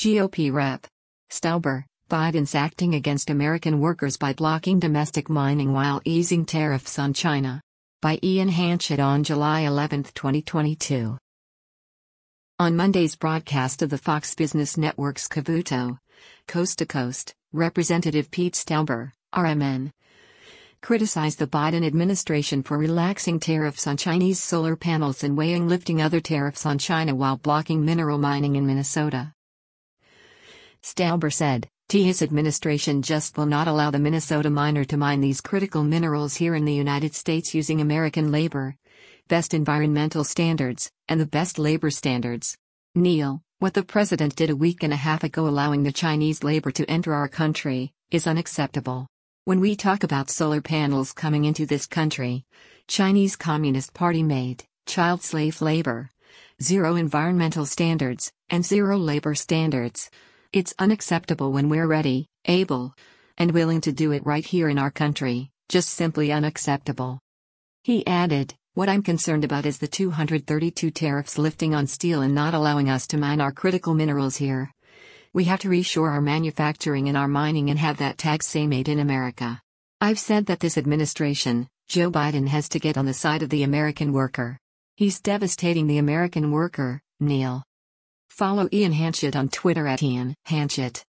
GOP Rep. Stauber, Biden's acting against American workers by blocking domestic mining while easing tariffs on China. By Ian Hanchett on July 11, 2022. On Monday's broadcast of the Fox Business Network's Cavuto, Coast to Coast, Representative Pete Stauber, RMN, criticized the Biden administration for relaxing tariffs on Chinese solar panels and weighing lifting other tariffs on China while blocking mineral mining in Minnesota. Stauber said, his administration just will not allow the Minnesota miner to mine these critical minerals here in the United States using American labor, best environmental standards, and the best labor standards. Neil, what the president did a week and a half ago allowing the Chinese labor to enter our country, is unacceptable. When we talk about solar panels coming into this country, Chinese Communist Party made, child slave labor, zero environmental standards, and zero labor standards. It's unacceptable when we're ready, able, and willing to do it right here in our country, just simply unacceptable. He added, what I'm concerned about is the 232 tariffs lifting on steel and not allowing us to mine our critical minerals here. We have to reshore our manufacturing and our mining and have that tag say made in America. I've said that this administration, Joe Biden, has to get on the side of the American worker. He's devastating the American worker, Neil. Follow Ian Hanchett on Twitter @Ian Hanchett.